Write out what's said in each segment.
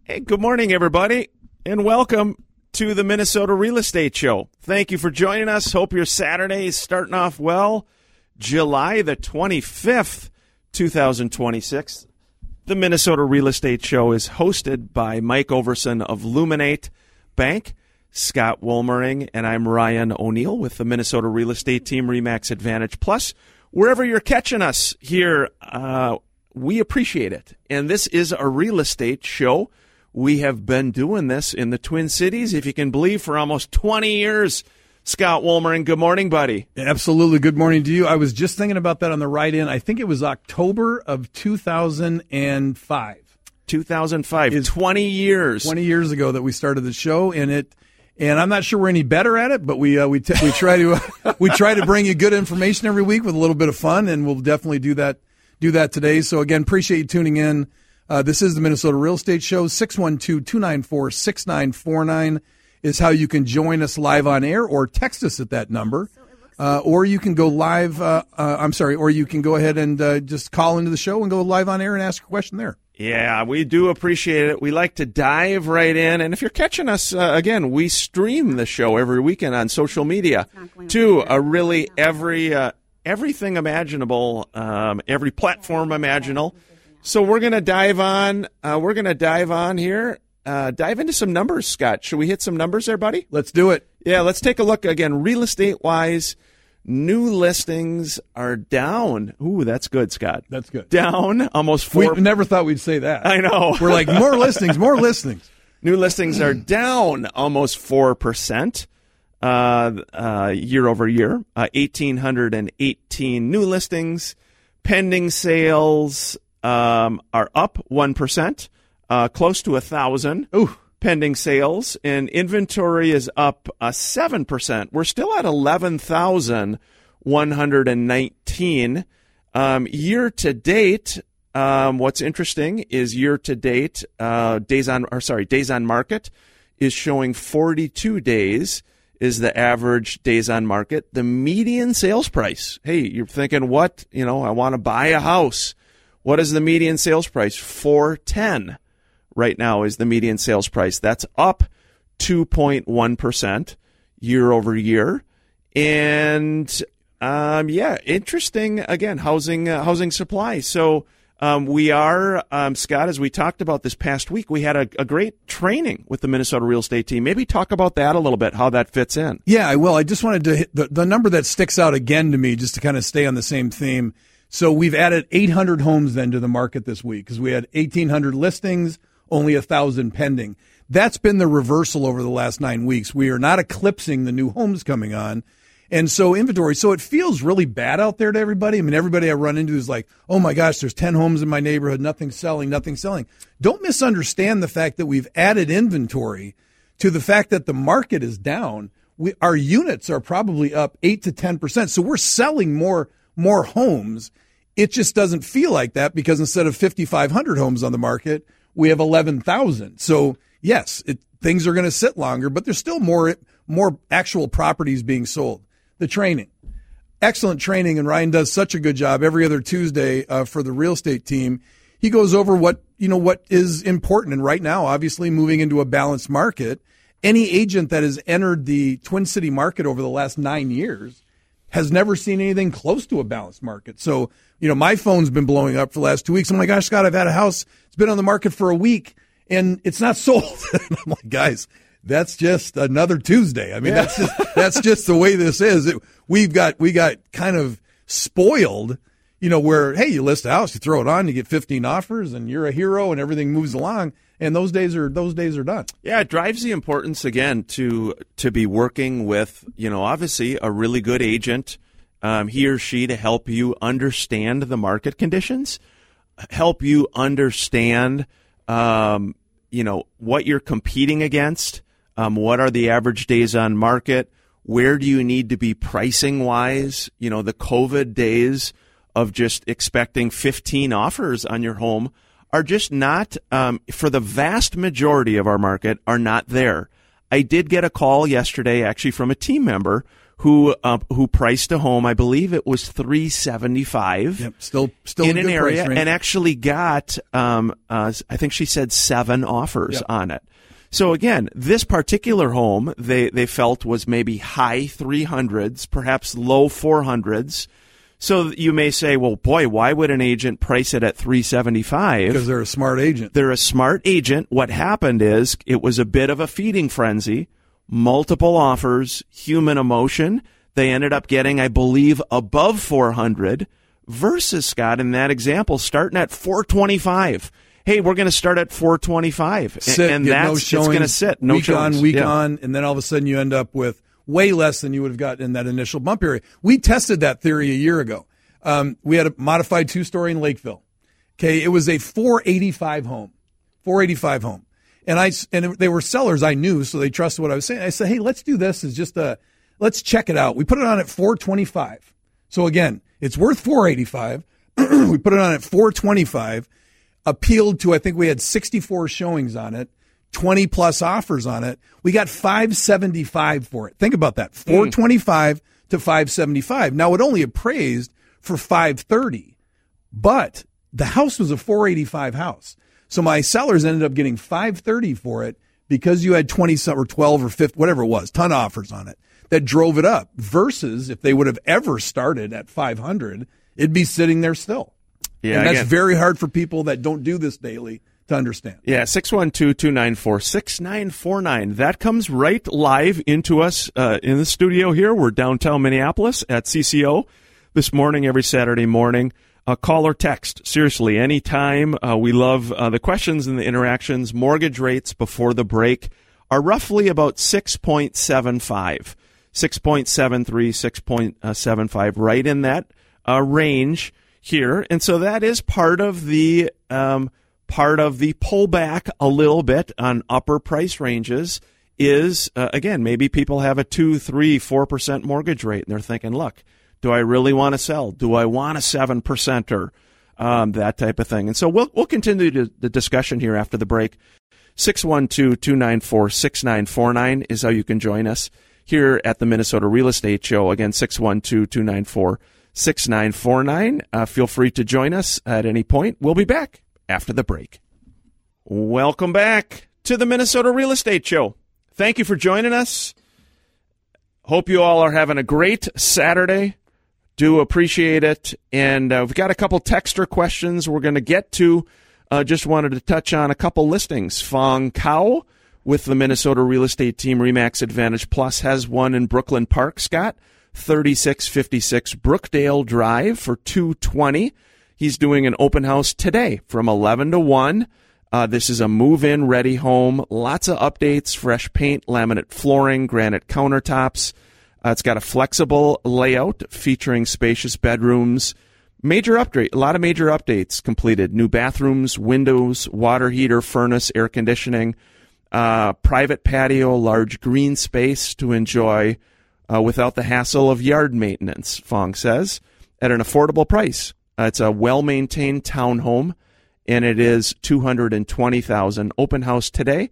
Hey, good morning, everybody, and welcome to the Minnesota Real Estate Show. Thank you for joining us. Hope your Saturday is starting off well. July the 25th, 2026. The Minnesota Real Estate Show is hosted by Mike Overson of Luminate Bank, Scott Wohlmering, and I'm Ryan O'Neill with the Minnesota Real Estate Team RE/MAX Advantage Plus. Wherever you're catching us here, we appreciate it. And this is a real estate show. We have been doing this in the Twin Cities, if you can believe, for almost 20 years. Scott Wohlmering, good morning, buddy. Absolutely. Good morning to you. I was just thinking about that on the ride in. I think it was October of 2005. 2005, 20 years. 20 years ago that we started the show, and I'm not sure we're any better at it, but we try to bring you good information every week with a little bit of fun, and we'll definitely do that today. So again, appreciate you tuning in. This is the Minnesota Real Estate Show. 612-294-6949 is how you can join us live on air, or text us at that number. Or you can go live, or you can go ahead and just call into the show and go live on air and ask a question there. Yeah, we do appreciate it. We like to dive right in. And if you're catching us, again, we stream the show every weekend on social media to everything imaginable, every platform imaginable. So we're going to dive on. Here. Dive into some numbers, Scott. Should we hit some numbers there, buddy? Let's do it. Yeah, let's take a look again. Real estate-wise, new listings are down. Ooh, that's good, Scott. That's good. Down almost 4. We never thought we'd say that. I know. We're like, more listings. New listings are down almost 4% year over year. 1,818 new listings. Pending sales are up 1%, close to 1,000. Ooh. Pending sales, and inventory is up 7%. We're still at 11,119. Year to date, what's interesting is year to date, days on market is showing 42 days is the average days on market. The median sales price. Hey, you're thinking, what? I want to buy a house. What is the median sales price? $410. Right now is the median sales price. That's up 2.1% year over year. And, interesting, again, housing supply. So we are, Scott, as we talked about this past week, we had a great training with the Minnesota Real Estate Team. Maybe talk about that a little bit, how that fits in. Yeah, I will. I just wanted to hit the number that sticks out again to me, just to kind of stay on the same theme. So we've added 800 homes then to the market this week, because we had 1,800 listings, only 1,000 pending. That's been the reversal over the last 9 weeks. We are not eclipsing the new homes coming on. And so inventory, so it feels really bad out there to everybody. I mean, everybody I run into is like, oh my gosh, there's 10 homes in my neighborhood, nothing's selling. Don't misunderstand the fact that we've added inventory to the fact that the market is down. Our units are probably up 8 to 10%. So we're selling more homes. It just doesn't feel like that, because instead of 5,500 homes on the market, we have 11,000. So yes, things are going to sit longer, but there's still more actual properties being sold. The training, excellent training, and Ryan does such a good job every other Tuesday for the real estate team. He goes over what is important, and right now, obviously, moving into a balanced market, any agent that has entered the Twin City market over the last 9 years has never seen anything close to a balanced market. So, my phone's been blowing up for the last 2 weeks. Oh my gosh, Scott, I've had a house. It's been on the market for a week and it's not sold. I'm like, guys, that's just another Tuesday. I mean, that's just the way this is. We got kind of spoiled, where, hey, you list a house, you throw it on, you get 15 offers and you're a hero and everything moves along. And those days are done. Yeah, it drives the importance, again, to be working with, obviously a really good agent, he or she, to help you understand the market conditions, help you understand, what you're competing against, what are the average days on market, where do you need to be pricing wise, the COVID days of just expecting 15 offers on your home are just not, for the vast majority of our market, are not there. I did get a call yesterday, actually, from a team member who priced a home. I believe it was $375. Yep, still in a an good area, price range. and actually got I think she said 7 offers on it. So again, this particular home they felt was maybe high 300s, perhaps low 400s. So you may say, well, boy, why would an agent price it at $375? Because they're a smart agent. They're a smart agent. What happened is it was a bit of a feeding frenzy, multiple offers, human emotion. They ended up getting, I believe, above 400 versus, Scott, in that example, starting at 425. Hey, we're going to start at 425. And that's it's going to sit. No week on, week on, and then all of a sudden you end up with way less than you would have gotten in that initial bump area. We tested that theory a year ago. We had a modified 2-story in Lakeville. Okay, it was a 485 home. And they were sellers I knew, so they trusted what I was saying. I said, hey, let's do this as just let's check it out. We put it on at 425. So again, it's worth 485. We put it on at 425. Appealed to, I think we had 64 showings on it. 20 plus offers on it. We got 575 for it. Think about that. 425 to 575. Now it only appraised for 530, but the house was a 485 house. So my sellers ended up getting 530 for it because you had 20 or 12 or 50, whatever it was, ton of offers on it that drove it up versus if they would have ever started at 500, it'd be sitting there still. Yeah. And that's very hard for people that don't do this daily to understand. Yeah, 612-294-6949. That comes right live into us in the studio here. We're downtown Minneapolis at CCO this morning, every Saturday morning. Call or text. Seriously, anytime. We love the questions and the interactions. Mortgage rates before the break are roughly about 6.75, 6.73, 6.75, right in that range here. And so that is part of the pullback a little bit on upper price ranges is, again, maybe people have a 2, 3, 4% mortgage rate, and they're thinking, look, do I really want to sell? Do I want a 7%er? That type of thing. And so we'll continue the discussion here after the break. 612-294-6949 is how you can join us here at the Minnesota Real Estate Show. Again, 612-294-6949. Feel free to join us at any point. We'll be back after the break. Welcome back to the Minnesota Real Estate Show. Thank you for joining us. Hope you all are having a great Saturday. Do appreciate it. And we've got a couple texter questions we're going to get to. Just wanted to touch on a couple listings. Fong Kao with the Minnesota Real Estate Team RE/MAX Advantage Plus has one in Brooklyn Park, Scott. 3656 Brookdale Drive for $220. He's doing an open house today from 11 to 1. This is a move-in ready home. Lots of updates, fresh paint, laminate flooring, granite countertops. It's got a flexible layout featuring spacious bedrooms. A lot of major updates completed. New bathrooms, windows, water heater, furnace, air conditioning, private patio, large green space to enjoy without the hassle of yard maintenance, Fong says, at an affordable price. It's a well-maintained townhome, and it is $220,000. Open house today,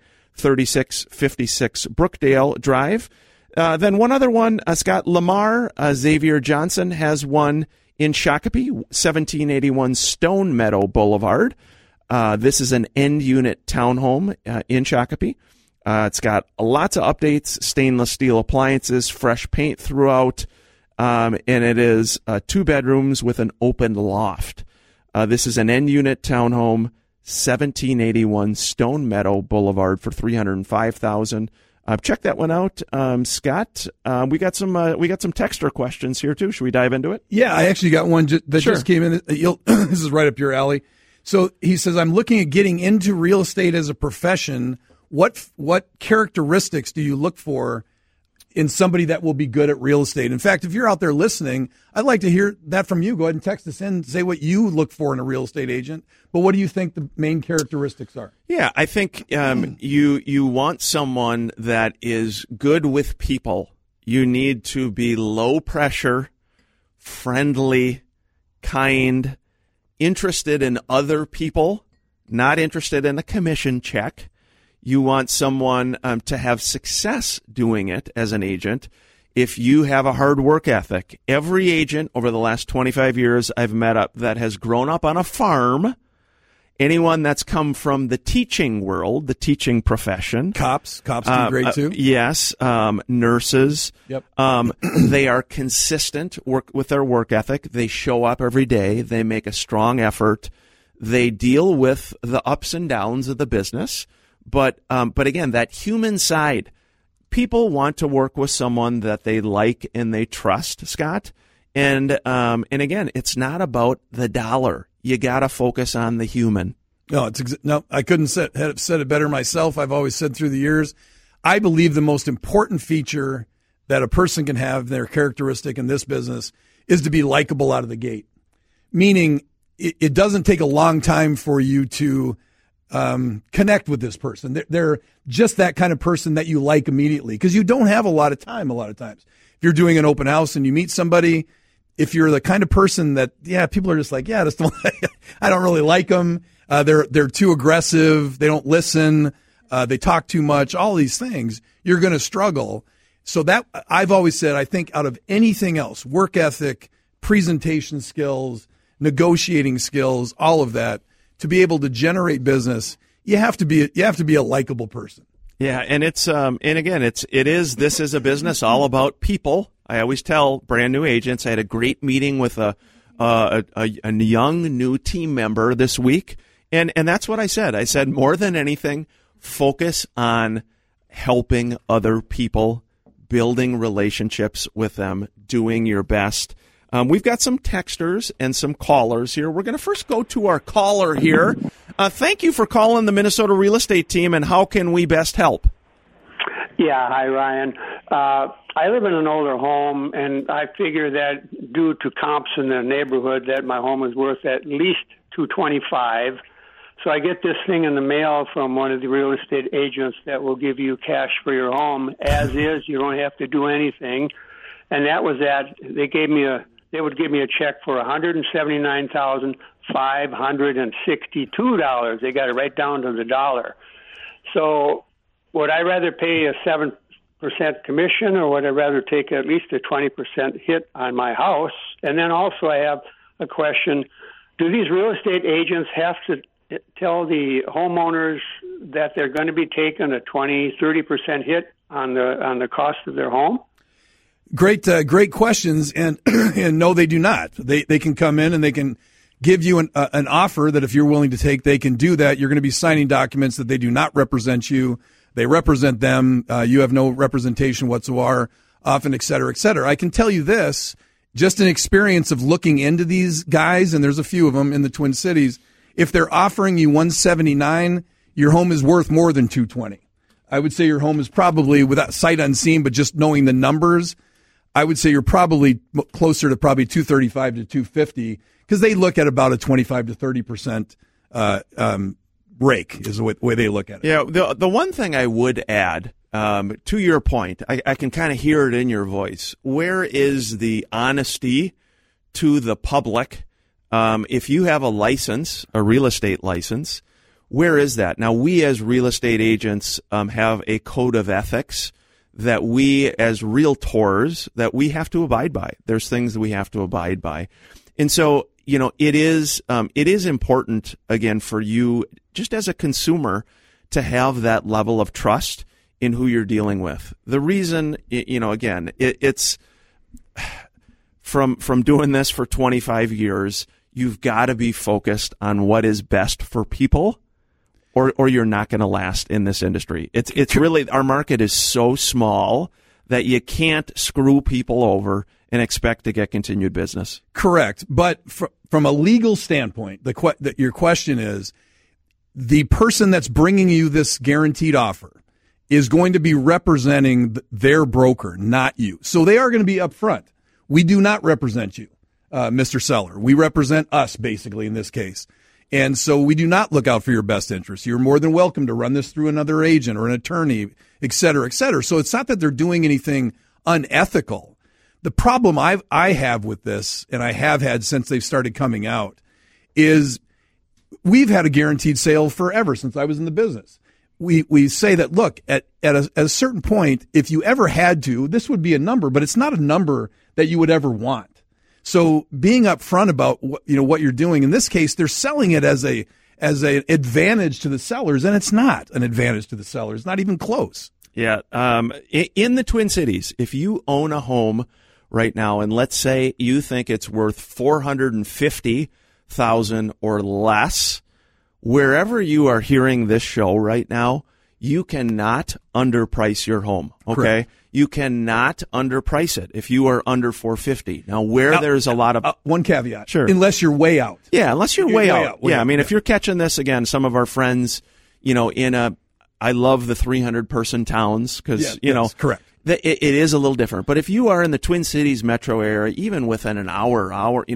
3656 Brookdale Drive. Then one other one, Scott, Lamar Xavier Johnson has one in Shakopee, 1781 Stone Meadow Boulevard. This is an end-unit townhome in Shakopee. It's got lots of updates, stainless steel appliances, fresh paint throughout. And it is 2 bedrooms with an open loft. This is an end-unit townhome, 1781 Stone Meadow Boulevard for $305,000. Check that one out, Scott. We got some texter questions here too. Should we dive into it? Yeah, I actually got one that Sure. just came in. This is right up your alley. So he says, I'm looking at getting into real estate as a profession. What characteristics do you look for in somebody that will be good at real estate? In fact, if you're out there listening, I'd like to hear that from you. Go ahead and text us in, say what you look for in a real estate agent. But what do you think the main characteristics are? Yeah, I think you want someone that is good with people. You need to be low pressure, friendly, kind, interested in other people, not interested in a commission check. You want someone to have success doing it as an agent. if you have a hard work ethic, every agent over the last 25 years I've met up that has grown up on a farm, anyone that's come from the teaching world, the teaching profession. Cops do great too. Yes. Nurses. Yep. They are consistent with their work ethic. They show up every day. They make a strong effort. They deal with the ups and downs of the business. But again, that human side, people want to work with someone that they like and they trust, Scott. And again, it's not about the dollar. You got to focus on the human. No, I couldn't have said it better myself. I've always said through the years, I believe the most important feature that a person can have, their characteristic in this business, is to be likable out of the gate. Meaning, it doesn't take a long time for you to connect with this person. They're just that kind of person that you like immediately, because you don't have a lot of time a lot of times. If you're doing an open house and you meet somebody, if you're the kind of person that, people are just like, I don't really like them. They're too aggressive. They don't listen. They talk too much. All these things, you're going to struggle. So that I've always said, I think out of anything else, work ethic, presentation skills, negotiating skills, all of that, to be able to generate business, you have to be a likable person. Yeah, and it's this is a business all about people. I always tell brand new agents. I had a great meeting with a young new team member this week, and that's what I said. I said, more than anything, focus on helping other people, building relationships with them, doing your best. We've got some texters and some callers here. We're going to first go to our caller here. Thank you for calling the Minnesota Real Estate Team, and how can we best help? Yeah, hi, Ryan. I live in an older home, and I figure that due to comps in the neighborhood that my home is worth at least $225. So I get this thing in the mail from one of the real estate agents that will give you cash for your home as is. You don't have to do anything. And that was that. They would give me a check for $179,562. They got it right down to the dollar. So would I rather pay a 7% commission, or would I rather take at least a 20% hit on my house? And then also I have a question. Do these real estate agents have to tell the homeowners that they're going to be taking a 20-30% hit on the cost of their home? Great questions, and no, they do not. They can come in and they can give you an offer that if you're willing to take, they can do that. You're going to be signing documents that they do not represent you. They represent them. You have no representation whatsoever, often, et cetera, et cetera. I can tell you this, just an experience of looking into these guys, and there's a few of them in the Twin Cities. If they're offering you $179, your home is worth more than $220. I would say your home is probably, without sight unseen, but just knowing the numbers, I would say you're probably closer to probably $235 to $250, because they look at about a 25 to 30% rake is the way they look at it. Yeah, the one thing I would add to your point, I can kind of hear it in your voice. Where is the honesty to the public? If you have a license, a real estate license, where is that? Now, we as real estate agents have a code of ethics that we as realtors that we have to abide by. There's things that we have to abide by. And so, it is important, again, for you just as a consumer to have that level of trust in who you're dealing with. The reason, again, it's from doing this for 25 years, you've got to be focused on what is best for people, or you're not going to last in this industry. It's really, our market is so small that you can't screw people over and expect to get continued business. Correct. But from a legal standpoint, your question is, the person that's bringing you this guaranteed offer is going to be representing their broker, not you. So they are going to be upfront. We do not represent you, Mr. Seller. We represent us, basically, in this case. And so we do not look out for your best interest. You're more than welcome to run this through another agent or an attorney, et cetera, et cetera. So it's not that they're doing anything unethical. The problem I have with this, and I have had since they've started coming out, is we've had a guaranteed sale forever since I was in the business. we say that, look, at a certain point, if you ever had to, this would be a number, but it's not a number that you would ever want. So being upfront about what you're doing, in this case, they're selling it as an advantage to the sellers, and it's not an advantage to the sellers, not even close. Yeah. In the Twin Cities, if you own a home right now, and let's say you think it's worth $450,000 or less, wherever you are hearing this show right now, you cannot underprice your home. Okay, Correct. You cannot underprice it if you are under $450,000. Now, there's a lot of one caveat, sure, unless you're way out. Yeah, unless you're way out. Way I out. mean, if you're catching this again, some of our friends, I love the 300-person towns because correct. It is a little different. But if you are in the Twin Cities metro area, even within an hour,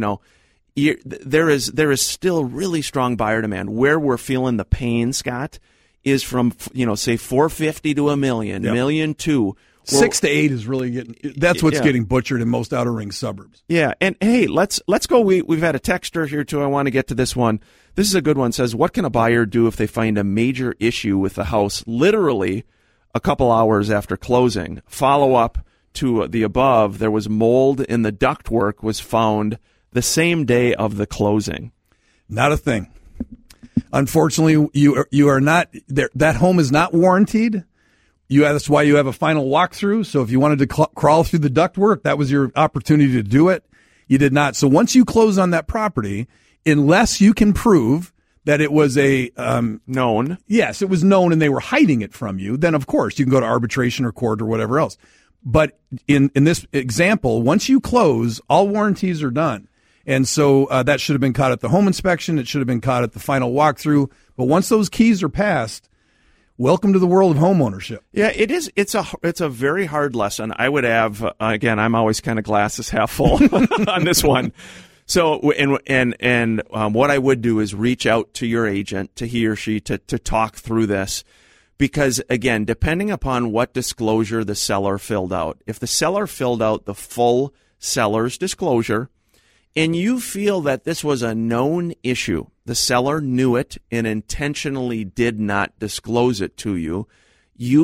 there is still really strong buyer demand. Where we're feeling the pain, Scott, is from say $450,000 to $1 million, $1.2 million. 6 to 8 is really getting butchered in most outer ring suburbs. Yeah, and hey, let's go. We've had a texter here too. I want to get to this one. This is a good one. It says, what can a buyer do if they find a major issue with the house literally a couple hours after closing? Follow up to the above, there was mold in the ductwork was found the same day of the closing. Not a thing. Unfortunately, you are not there. That home is not warranted. That's why you have a final walkthrough. So if you wanted to crawl through the ductwork, that was your opportunity to do it. You did not. So once you close on that property, unless you can prove that it was known. Yes, it was known and they were hiding it from you, then of course you can go to arbitration or court or whatever else. But in this example, once you close, all warranties are done. And so that should have been caught at the home inspection. It should have been caught at the final walkthrough. But once those keys are passed, welcome to the world of home ownership. Yeah, it is. It's a very hard lesson. I would have, again, I'm always kind of glasses half full on this one. So, and what I would do is reach out to your agent, to he or she, to talk through this. Because, again, depending upon what disclosure the seller filled out, if the seller filled out the full seller's disclosure, and you feel that this was a known issue, the seller knew it and intentionally did not disclose it to you, you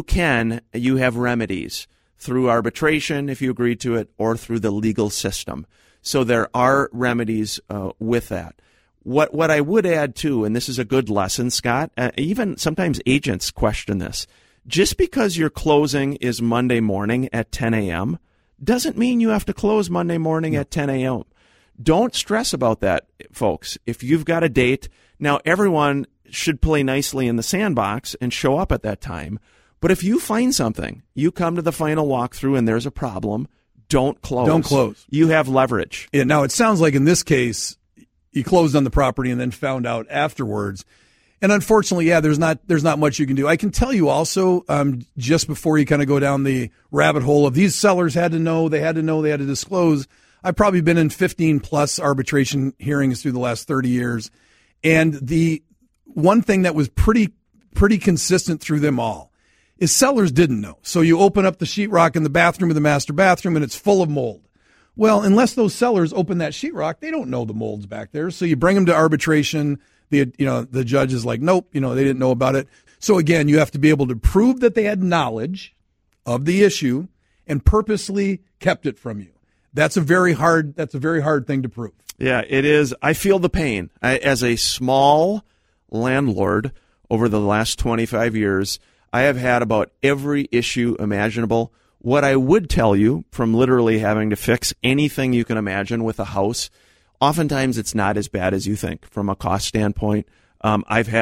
have remedies through arbitration if you agree to it, or through the legal system. So there are remedies with that. What I would add too, and this is a good lesson, Scott, even sometimes agents question this. Just because your closing is Monday morning at 10 a.m. doesn't mean you have to close Monday morning at 10 a.m. Don't stress about that, folks. If you've got a date, now everyone should play nicely in the sandbox and show up at that time. But if you find something, you come to the final walkthrough and there's a problem, don't close. Don't close. You have leverage. Yeah, now, it sounds like in this case, you closed on the property and then found out afterwards. And unfortunately, yeah, there's not much you can do. I can tell you also, just before you kind of go down the rabbit hole of these sellers had to know, they had to disclose. I've probably been in 15 plus arbitration hearings through the last 30 years. And the one thing that was pretty consistent through them all is sellers didn't know. So you open up the sheetrock in the bathroom of the master bathroom and it's full of mold. Well, unless those sellers open that sheetrock, they don't know the mold's back there. So you bring them to arbitration. The judge is like, nope, they didn't know about it. So again, you have to be able to prove that they had knowledge of the issue and purposely kept it from you. That's a very hard thing to prove. Yeah, it is. I feel the pain. As a small landlord over the last 25 years, I have had about every issue imaginable. What I would tell you from literally having to fix anything you can imagine with a house, oftentimes it's not as bad as you think from a cost standpoint. I have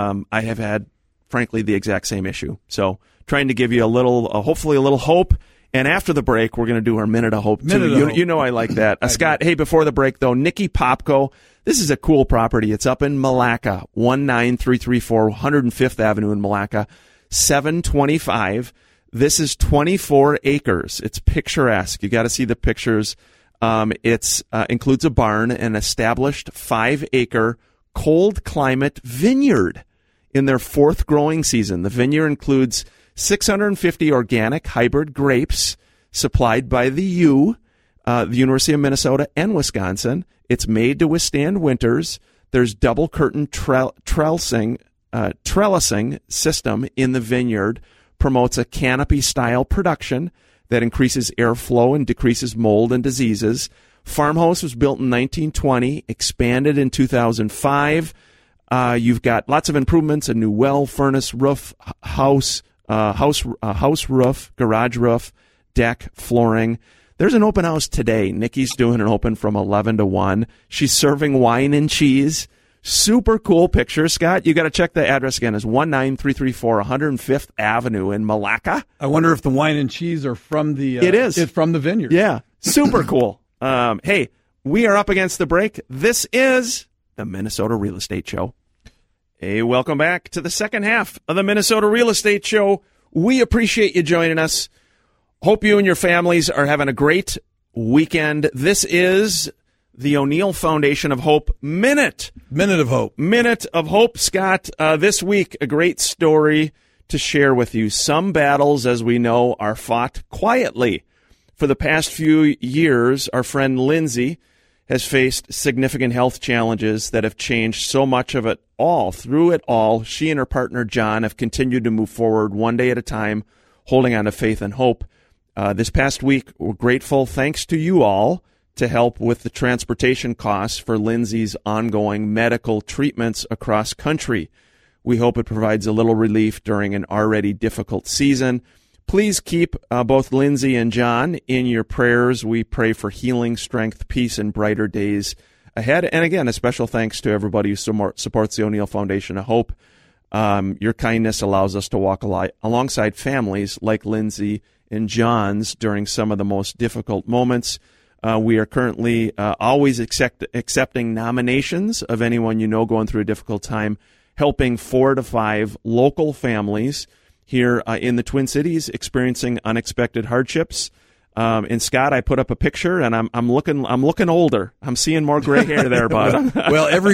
had, frankly, the exact same issue. So trying to give you hopefully a little hope. And after the break, we're going to do our Minute of Hope, too. You know I like that. Scott, hey, before the break, though, Nikki Popko, this is a cool property. It's up in Malacca, 19334 105th Avenue in Malacca, 725. This is 24 acres. It's picturesque. You got to see the pictures. It includes a barn, an established 5-acre cold climate vineyard in their 4th growing season. The vineyard includes 650 organic hybrid grapes supplied by the University of Minnesota and Wisconsin. It's made to withstand winters. There's double curtain trellising trellising system in the vineyard promotes a canopy-style production that increases airflow and decreases mold and diseases. Farmhouse was built in 1920, expanded in 2005. You've got lots of improvements: a new well, furnace, roof, house roof, garage roof, deck, flooring. There's an open house today. Nikki's doing an open from 11 to 1. She's serving wine and cheese. Super cool picture, Scott. You got to check the address again. It's 19334 105th Avenue in Malacca. I wonder if the wine and cheese are from the. It is. It's from the vineyard. Yeah, super cool. Hey, we are up against the break. This is the Minnesota Real Estate Show. Hey, welcome back to the second half of the Minnesota Real Estate Show. We appreciate you joining us. Hope you and your families are having a great weekend. This is the O'Neill Foundation of Hope Minute. Minute of Hope. Minute of Hope, Scott. This week, a great story to share with you. Some battles, as we know, are fought quietly. For the past few years, our friend Lindsay has faced significant health challenges that have changed so much of it all. Through it all, she and her partner John have continued to move forward one day at a time, holding on to faith and hope. This past week, we're grateful, thanks to you all, to help with the transportation costs for Lindsay's ongoing medical treatments across country. We hope it provides a little relief during an already difficult season. Please keep both Lindsay and John in your prayers. We pray for healing, strength, peace, and brighter days ahead. And again, a special thanks to everybody who supports the O'Neill Foundation of Hope. Your kindness allows us to walk alongside families like Lindsay and John's during some of the most difficult moments. We are currently always accepting nominations of anyone you know going through a difficult time, helping 4 to 5 local families here in the Twin Cities experiencing unexpected hardships. And Scott, I put up a picture, and I'm looking older. I'm seeing more gray hair there, bud. Well, every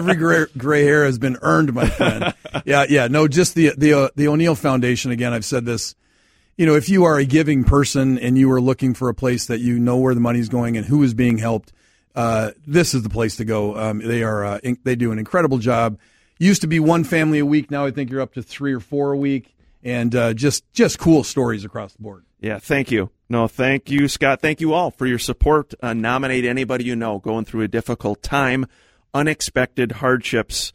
gray hair has been earned, my friend. Yeah. No, just the O'Neill Foundation. Again, I've said this. You know, if you are a giving person and you are looking for a place that you know where the money's going and who is being helped, this is the place to go. They do an incredible job. Used to be 1 family a week. Now I think you're up to 3 or 4 a week, and just cool stories across the board. Yeah, thank you. No, thank you, Scott. Thank you all for your support. Nominate anybody you know going through a difficult time, unexpected hardships.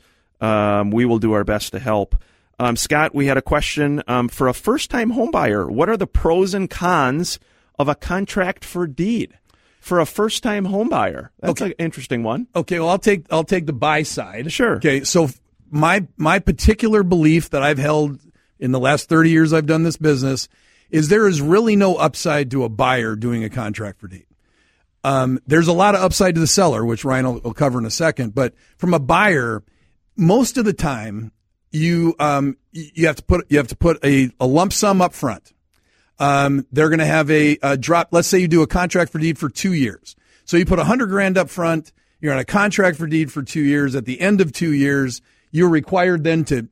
We will do our best to help. Scott, we had a question for a first-time homebuyer. What are the pros and cons of a contract for deed for a first-time homebuyer? That's an interesting one. Okay, well, I'll take the buy side. Sure. Okay, so my particular belief that I've held in the last 30 years I've done this business is there is really no upside to a buyer doing a contract for deed. There's a lot of upside to the seller, which Ryan will cover in a second. But from a buyer, most of the time, you have to put a lump sum up front. They're going to have a drop. Let's say you do a contract for deed for 2 years. So you put $100,000 up front. You're on a contract for deed for 2 years. At the end of 2 years, you're required then to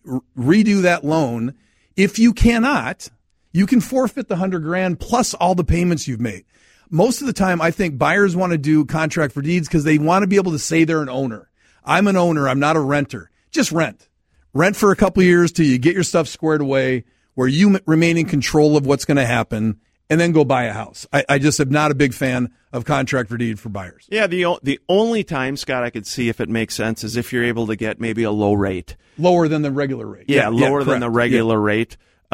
redo that loan. If you cannot, you can forfeit the $100,000 plus all the payments you've made. Most of the time, I think buyers want to do contract for deeds because they want to be able to say they're an owner. I'm an owner. I'm not a renter. Just rent. Rent for a couple of years till you get your stuff squared away where you remain in control of what's going to happen, and then go buy a house. I just am not a big fan of contract for deed for buyers. Yeah, the only time, Scott, I could see if it makes sense is if you're able to get maybe a low rate. Lower than the regular rate. Yeah, lower than the regular rate.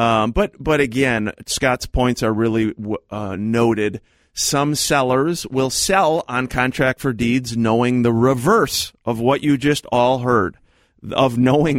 But again, Scott's points are really noted. Some sellers will sell on contract for deeds knowing the reverse of what you just all heard. Of knowing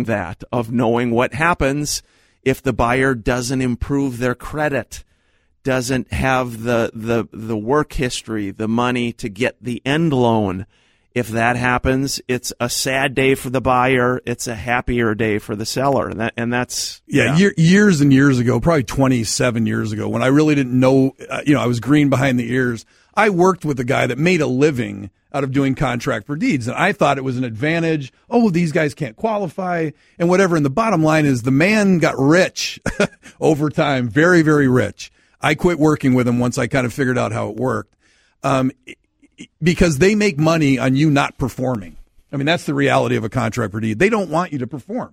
what happens if the buyer doesn't improve their credit, doesn't have the work history, the money to get the end loan. If that happens, it's a sad day for the buyer. It's a happier day for the seller. That's years and years ago, probably 27 years ago, when I really didn't know, I was green behind the ears. I worked with a guy that made a living out of doing contract for deeds, and I thought it was an advantage. Oh, these guys can't qualify and whatever. And the bottom line is the man got rich over time, very, very rich. I quit working with him once I kind of figured out how it worked, because they make money on you not performing. I mean, that's the reality of a contract for deed. They don't want you to perform.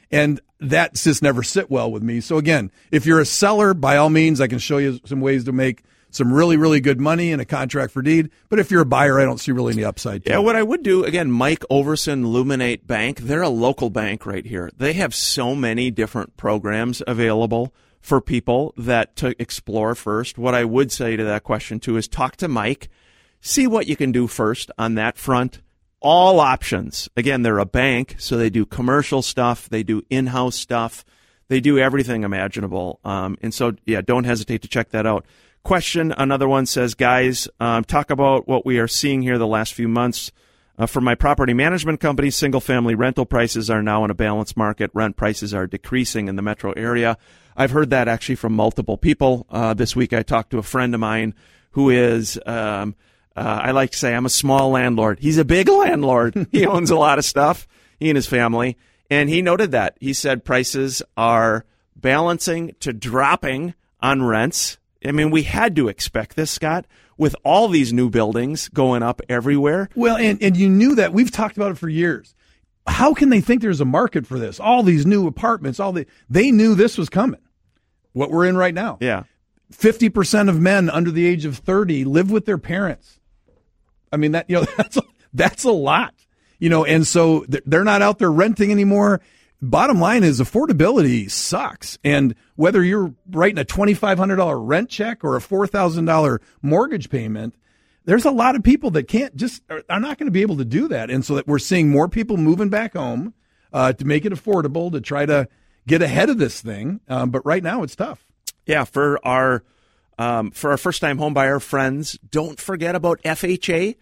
And that just never sit well with me. So again, if you're a seller, by all means, I can show you some ways to make some really, really good money in a contract for deed. But if you're a buyer, I don't see really any upside to it. What I would do, again, Mike Overson, Luminate Bank, they're a local bank right here. They have so many different programs available for people that to explore first. What I would say to that question, too, is talk to Mike. See what you can do first on that front. All options. Again, they're a bank, so they do commercial stuff. They do in-house stuff. They do everything imaginable. And so, don't hesitate to check that out. Question, another one says, guys, talk about what we are seeing here the last few months. For my property management company, single-family rental prices are now in a balanced market. Rent prices are decreasing in the metro area. I've heard that actually from multiple people. This week I talked to a friend of mine who is, I like to say, I'm a small landlord. He's a big landlord. He owns a lot of stuff, he and his family. And he noted that. He said prices are balancing to dropping on rents. I mean, we had to expect this, Scott, with all these new buildings going up everywhere. Well, and you knew that. We've talked about it for years. How can they think there's a market for this? All these new apartments, they knew this was coming. What we're in right now. Yeah. 50% of men under the age of 30 live with their parents. I mean, that's a lot. And so they're not out there renting anymore. Bottom line is affordability sucks. And whether you're writing a $2,500 rent check or a $4,000 mortgage payment, there's a lot of people that are not going to be able to do that. And so that we're seeing more people moving back home to make it affordable, to try to get ahead of this thing. But right now it's tough. Yeah, for our first-time homebuyer friends, don't forget about FHA,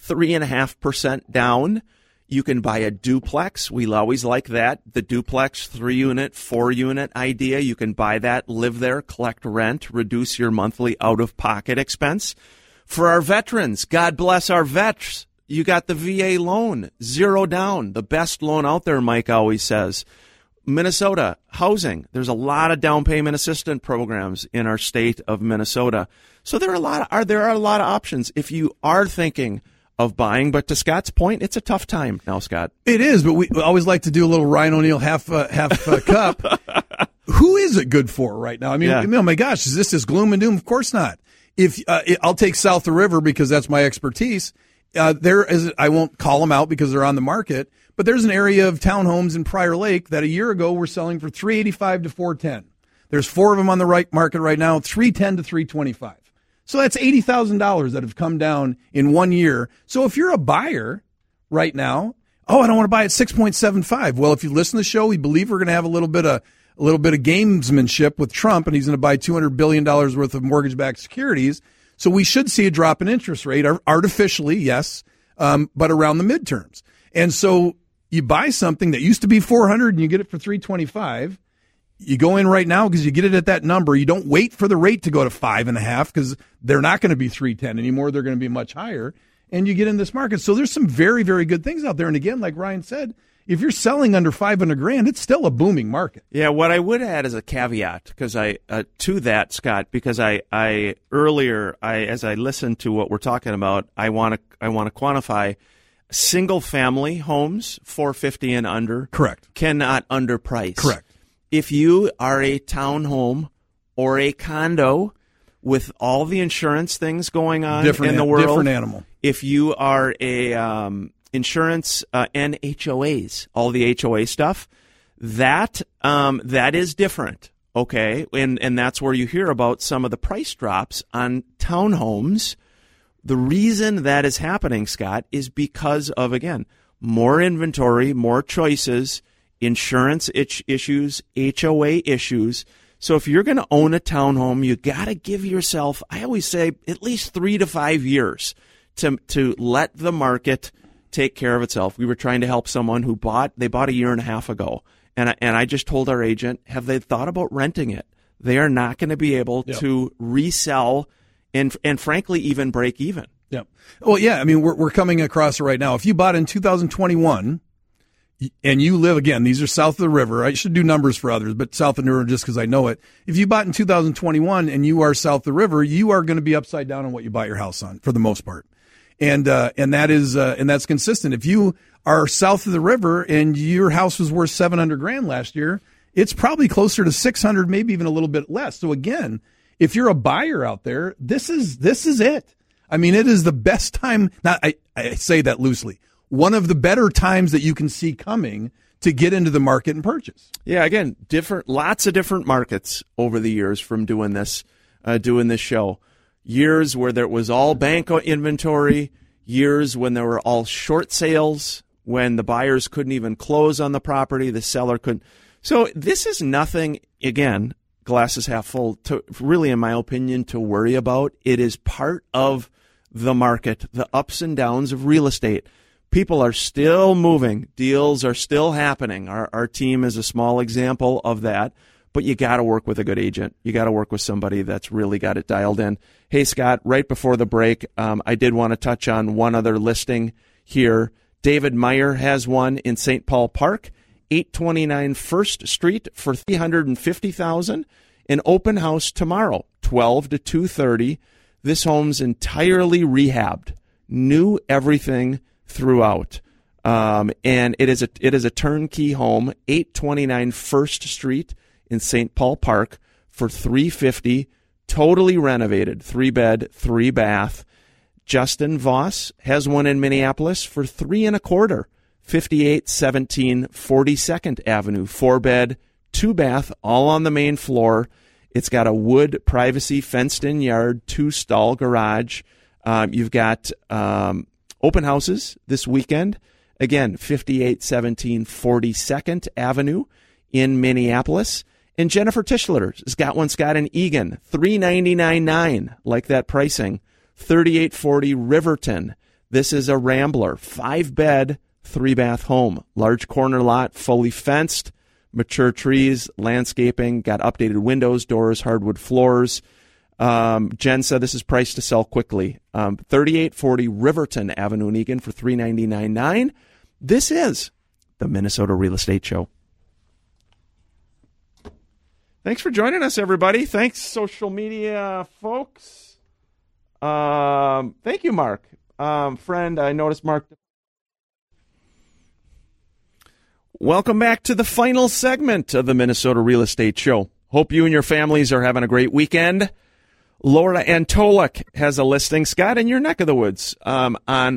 3.5% down. You can buy a duplex. We always like that. The duplex, 3-unit, 4-unit idea. You can buy that, live there, collect rent, reduce your monthly out-of-pocket expense. For our veterans, God bless our vets. You got the VA loan, 0 down, the best loan out there, Mike always says. Minnesota, housing. There's a lot of down payment assistance programs in our state of Minnesota. So there are a lot of options if you are thinking of buying. But to Scott's point, it's a tough time now, Scott. It is, but we always like to do a little Ryan O'Neal half cup. Who is it good for right now? I mean, oh my gosh, is this gloom and doom? Of course not. I'll take south of the river because that's my expertise. I won't call them out because they're on the market, but there's an area of townhomes in Prior Lake that a year ago were selling for $385 to $410. There's 4 of them on the right market right now, $310 to $325. So that's $80,000 that have come down in 1 year. So if you're a buyer right now, I don't want to buy at 6.75. Well, if you listen to the show, we believe we're going to have a little bit of gamesmanship with Trump, and he's going to buy $200 billion worth of mortgage-backed securities. So we should see a drop in interest rate, artificially, yes, but around the midterms. And so you buy something that used to be $400 and you get it for $325. You go in right now because you get it at that number. You don't wait for the rate to go to 5.5 because they're not going to be 310 anymore. They're going to be much higher. And you get in this market. So there's some very, very good things out there. And again, like Ryan said, if you're selling under $500,000, it's still a booming market. Yeah, what I would add as a caveat, because to that, Scott, because I earlier as I listened to what we're talking about, I want to quantify single family homes, 450 and under. Correct. Cannot underprice. Correct. If you are a townhome or a condo with all the insurance things going on in the world, different animal. If you are a insurance and HOAs, all the HOA stuff, that is different, okay? And that's where you hear about some of the price drops on townhomes. The reason that is happening, Scott, is because of, again, more inventory, more choices, insurance issues, HOA issues. So if you're going to own a townhome, you got to give yourself, I always say, at least 3 to 5 years to let the market take care of itself. We were trying to help someone who bought a year and a half ago. And I just told our agent, have they thought about renting it? They are not going to be able to resell and frankly, even break even. Yeah. Well, yeah. I mean, we're coming across it right now. If you bought in 2021 and you live, again, these are south of the river. I should do numbers for others, but south of the river just because I know it. If you bought in 2021 and you are south of the river, you are going to be upside down on what you bought your house on for the most part. and that's consistent. If you are south of the river and your house was worth $700,000 last year, it's probably closer to 600, maybe even a little bit less. So again, if you're a buyer out there, this is it. I mean, it is the best time. Now, I say that loosely. One of the better times that you can see coming to get into the market and purchase. Yeah, again, lots of different markets over the years from doing this show. Years where there was all bank inventory, years when there were all short sales, when the buyers couldn't even close on the property, the seller couldn't. So this is nothing, again, glasses half full, to really, in my opinion, to worry about. It is part of the market, the ups and downs of real estate. People are still moving. Deals are still happening. Our team is a small example of that. But you got to work with a good agent. You got to work with somebody that's really got it dialed in. Hey, Scott, right before the break, I did want to touch on one other listing here. David Meyer has one in St. Paul Park, 829 First Street for $350,000. An open house tomorrow, 12 to 2:30. This home's entirely rehabbed, new everything throughout. And it is a turnkey home, 829 First Street in St. Paul Park for $350,000, totally renovated, 3-bed, 3-bath. Justin Voss has one in Minneapolis for $325,000, 5817 42nd Avenue, 4-bed, 2-bath, all on the main floor. It's got a wood privacy fenced-in yard, 2-stall garage. You've got open houses this weekend. Again, 5817 42nd Avenue in Minneapolis. And Jennifer Tischler has got one, Scott, in Eagan, $399,900, like that pricing, 3840 Riverton. This is a Rambler, 5-bed, 3-bath home, large corner lot, fully fenced, mature trees, landscaping, got updated windows, doors, hardwood floors. Jen said this is priced to sell quickly. 3840 Riverton Avenue in Eagan for $399,900. This is the Minnesota Real Estate Show. Thanks for joining us, everybody. Thanks, social media folks. Thank you, Mark. Friend, I noticed Mark. Welcome back to the final segment of the Minnesota Real Estate Show. Hope you and your families are having a great weekend. Laura Antolik has a listing, Scott, in your neck of the woods, on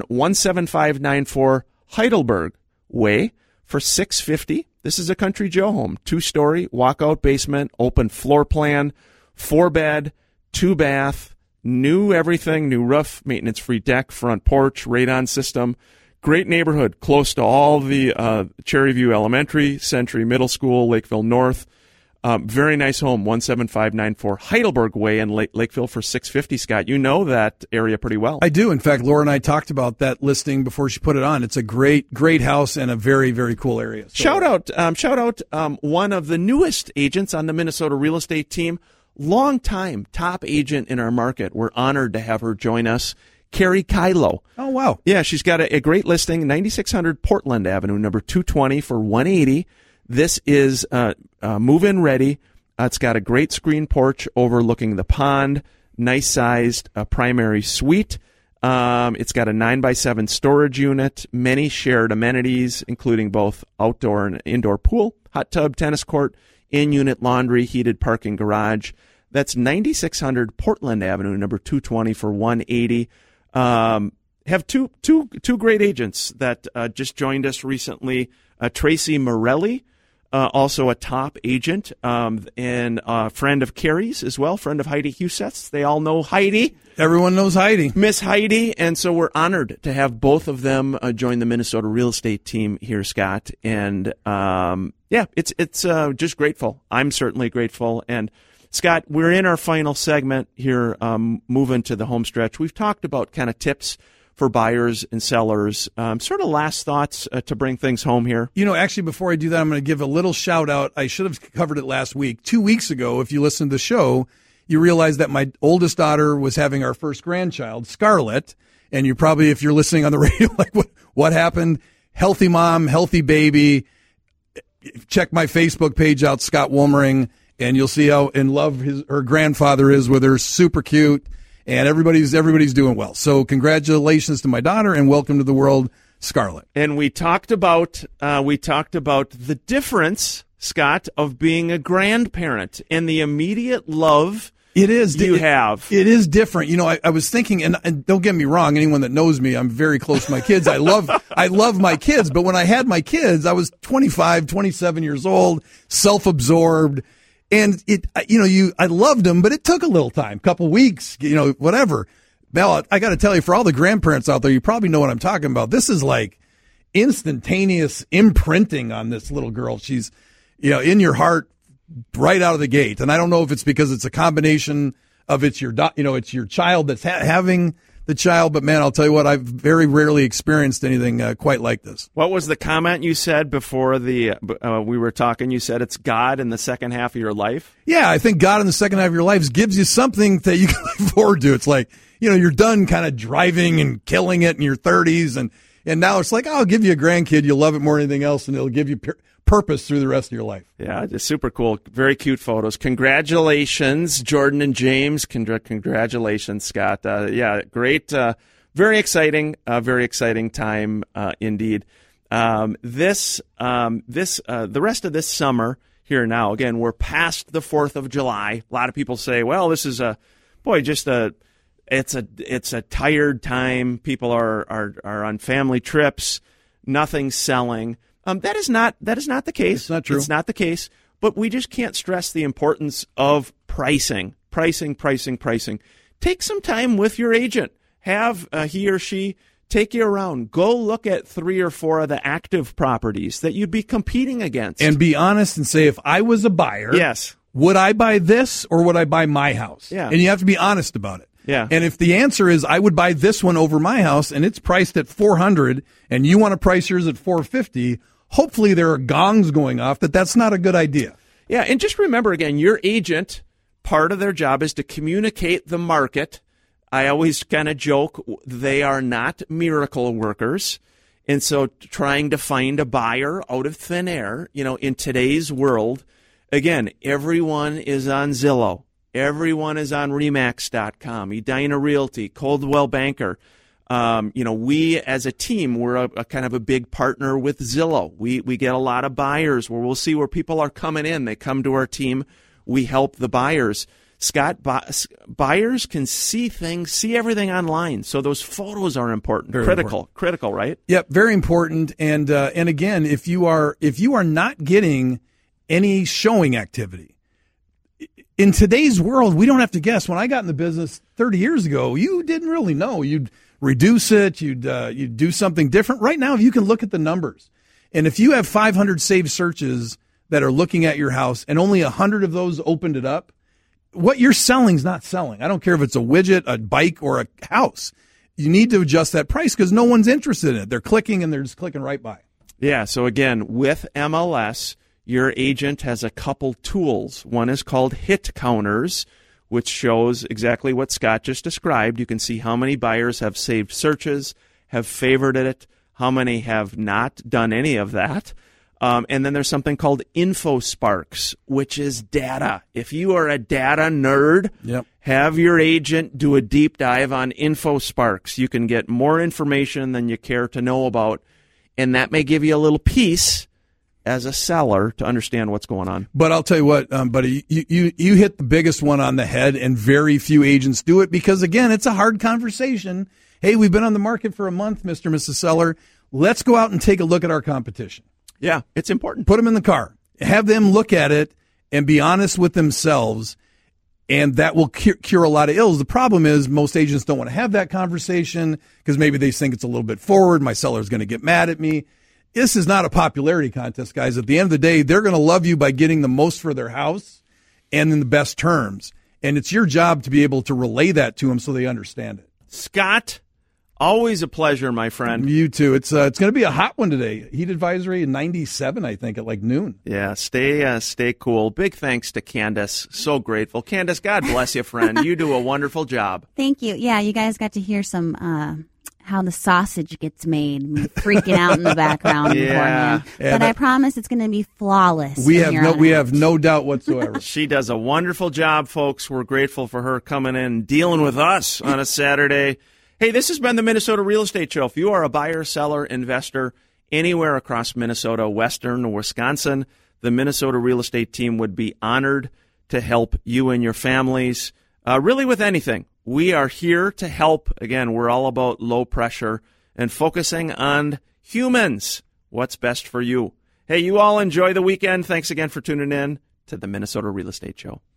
17594 Heidelberg Way for $650,000. This is a Country Joe home, 2-story, walkout basement, open floor plan, 4-bed, 2-bath, new everything, new roof, maintenance-free deck, front porch, radon system. Great neighborhood, close to all the Cherry View Elementary, Century Middle School, Lakeville North. Very nice home, 17594 Heidelberg Way in Lakeville for $650,000. Scott, you know that area pretty well. I do. In fact, Laura and I talked about that listing before she put it on. It's a great house and a very, very cool area. So, shout out one of the newest agents on the Minnesota real estate team, longtime top agent in our market. We're honored to have her join us, Carrie Kylo. Oh, wow. Yeah, she's got a great listing, 9600 Portland Avenue, number 220 for $180,000. This is move-in ready. It's got a great screen porch overlooking the pond, nice-sized primary suite. It's got a 9x7 storage unit, many shared amenities, including both outdoor and indoor pool, hot tub, tennis court, in-unit laundry, heated parking garage. That's 9600 Portland Avenue, number 220 for $180,000. Have two great agents that just joined us recently. Tracy Morelli, also a top agent, and a friend of Carrie's as well, friend of Heidi Husetz. They all know Heidi. Everyone knows Heidi. Miss Heidi. And so we're honored to have both of them join the Minnesota real estate team here, Scott. And it's just grateful. I'm certainly grateful. And Scott, we're in our final segment here, moving to the home stretch. We've talked about kind of tips for buyers and sellers. Sort of last thoughts to bring things home here. You know, actually, before I do that, I'm going to give a little shout out. I should have covered it last week. 2 weeks ago, if you listened to the show, you realize that my oldest daughter was having our first grandchild, Scarlett. And you probably, if you're listening on the radio, like, what happened? Healthy mom, healthy baby. Check my Facebook page out, Scott Wolmering, and you'll see how in love her grandfather is with her. Super cute. and everybody's doing well. So congratulations to my daughter, and welcome to the world, Scarlett. And we talked about the difference, Scott, of being a grandparent and the immediate love it is you have. It is different. You know, I was thinking, and don't get me wrong, anyone that knows me, I'm very close to my kids. I love my kids, but when I had my kids, I was 25, 27 years old, self-absorbed, and I loved them, but it took a little time, couple weeks, whatever. Now, I got to tell you, for all the grandparents out there, you probably know what I'm talking about. This is like instantaneous imprinting on this little girl. She's, in your heart right out of the gate. And I don't know if it's because it's a combination of it's your child that's having the child, but man, I'll tell you what, I've very rarely experienced anything quite like this. What was the comment you said before we were talking? You said it's God in the second half of your life? Yeah, I think God in the second half of your life gives you something that you can look forward to. It's like, you're done kind of driving and killing it in your 30s, and now it's like, I'll give you a grandkid, you'll love it more than anything else, and it'll give you purpose through the rest of your life. Yeah, just super cool. Very cute photos. Congratulations, Jordan and James. Congratulations, Scott. Great. Very exciting time indeed. The rest of this summer here now, again, we're past the 4th of July. A lot of people say, well, this is it's a tired time. People are on family trips. Nothing's selling. That is not the case. It's not true. It's not the case. But we just can't stress the importance of pricing. Take some time with your agent. Have he or she take you around. Go look at 3 or 4 of the active properties that you'd be competing against. And be honest and say, if I was a buyer, yes, would I buy this or would I buy my house? Yeah. And you have to be honest about it. Yeah. And if the answer is I would buy this one over my house and it's priced at $400 and you want to price yours at $450, hopefully there are gongs going off that's not a good idea. Yeah, and just remember again, your agent, part of their job is to communicate the market. I always kind of joke, they are not miracle workers. And so trying to find a buyer out of thin air, in today's world, again, everyone is on Zillow. Everyone is on Remax.com, Edina Realty, Coldwell Banker. We as a team, we're a kind of a big partner with Zillow. We get a lot of buyers where we'll see where people are coming in. They come to our team. We help the buyers. Scott, buyers can see everything online. So those photos are important. Very critical, right? Yep, very important. And again, if you are not getting any showing activity, in today's world, we don't have to guess. When I got in the business 30 years ago, you didn't really know. You'd reduce it. You'd do something different. Right now, you can look at the numbers. And if you have 500 saved searches that are looking at your house and only 100 of those opened it up, what you're selling is not selling. I don't care if it's a widget, a bike, or a house. You need to adjust that price because no one's interested in it. They're clicking and they're just clicking right by. Yeah, so again, with MLS, your agent has a couple tools. One is called Hit Counters, which shows exactly what Scott just described. You can see how many buyers have saved searches, have favorited it, how many have not done any of that. And then there's something called InfoSparks, which is data. If you are a data nerd, have your agent do a deep dive on InfoSparks. You can get more information than you care to know about, and that may give you a little piece as a seller to understand what's going on. But I'll tell you what, buddy, you hit the biggest one on the head, and very few agents do it because, again, it's a hard conversation. Hey, we've been on the market for a month, Mr. and Mrs. Seller. Let's go out and take a look at our competition. Yeah, it's important. Put them in the car. Have them look at it and be honest with themselves, and that will cure a lot of ills. The problem is most agents don't want to have that conversation because maybe they think it's a little bit forward. My seller's going to get mad at me. This is not a popularity contest, guys. At the end of the day, they're going to love you by getting the most for their house and in the best terms. And it's your job to be able to relay that to them so they understand it. Scott, always a pleasure, my friend. You too. It's going to be a hot one today. Heat advisory in 97, I think, at like noon. Yeah, stay cool. Big thanks to Candace. So grateful. Candace, God bless you, friend. You do a wonderful job. Thank you. Yeah, you guys got to hear some how the sausage gets made, freaking out in the background beforehand. But I promise it's going to be flawless. We have no doubt whatsoever. She does a wonderful job, folks. We're grateful for her coming in and dealing with us on a Saturday. Hey, this has been the Minnesota Real Estate Show. If you are a buyer, seller, investor anywhere across Minnesota, Western, or Wisconsin, the Minnesota Real Estate team would be honored to help you and your families, really with anything. We are here to help. Again, we're all about low pressure and focusing on humans. What's best for you? Hey, you all enjoy the weekend. Thanks again for tuning in to the Minnesota Real Estate Show.